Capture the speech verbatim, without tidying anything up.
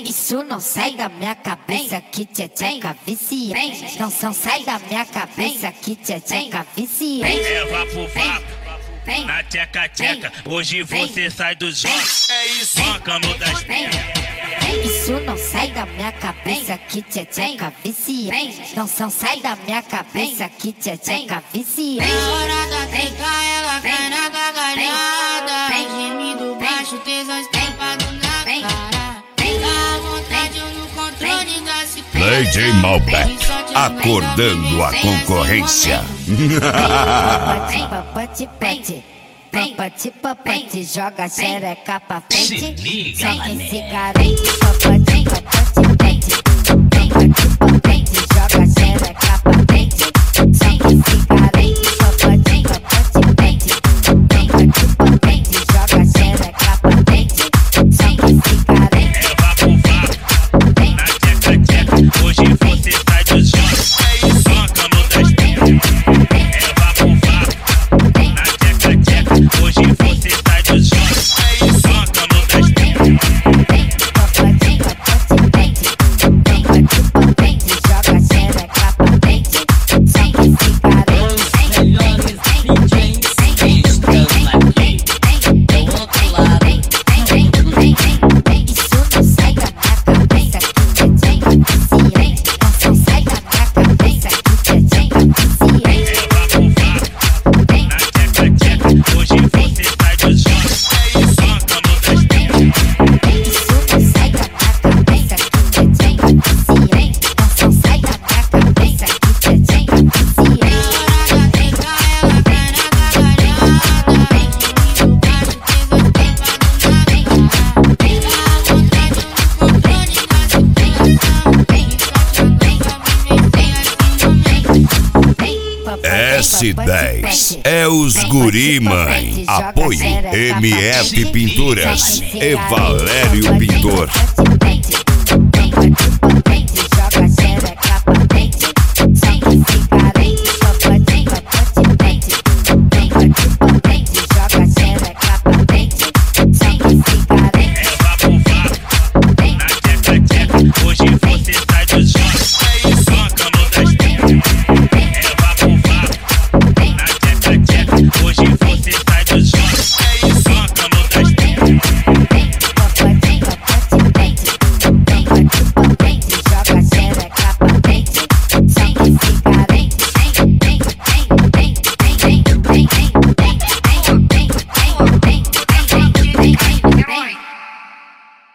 Isso não sai da minha cabeça que tcheca viciante. Não, não sai da minha cabeça que tcheca viciante. É vapo vapo, na tcheca tcheca. Hoje você sai do jogo, é isso, mancando das pernas. Isso não sai da minha cabeça que tcheca viciante. Não, não sai da minha cabeça que tcheca viciante. Na hora da treca ela cai na gargalhada. Gemido baixo, tesão estampado na cara. Dá vontade eu no controle da cicleta. D J Malbec, acordando a concorrência. Papati, papati, papati, papati, joga xereca pra frente. Se liga, Sem mané. cigarete, papati, papati, papati, papati, joga xereca pra frente. Sem cigarete, papati, papati, papati, papati, joga xereca pra frente. Sem cigarete. É vapo vapo, na tcheca tcheca. Hoje você sai do jogo, é isso, mancando das pernas. É vapo vapo, na tcheca tcheca. Hoje você sai do jogo, é isso, mancando das pernas. Papati, papati, papati, papati, joga xereca pra frente. Sem cigarete. Melhores D Js estão aqui do outro lado. Isso não sai da minha cabeça que tcheca viciante. Não sai da minha cabeça que tcheca viciante. É vapo vapo, na tcheca tcheca. Hoje você sai do jogo, é isso, mancando das pernas. Isso não sai da minha cabeça que tcheca viciante. Não sai da minha cabeça que tcheca viciante. Na hora da treca ela cai na gargalhada. Gemido baixo, tesão estampado na cara. Dá vontade eu no controle da cicleta. S dez é os guri, mãe. Apoio M F Pinturas e Valério Pintor.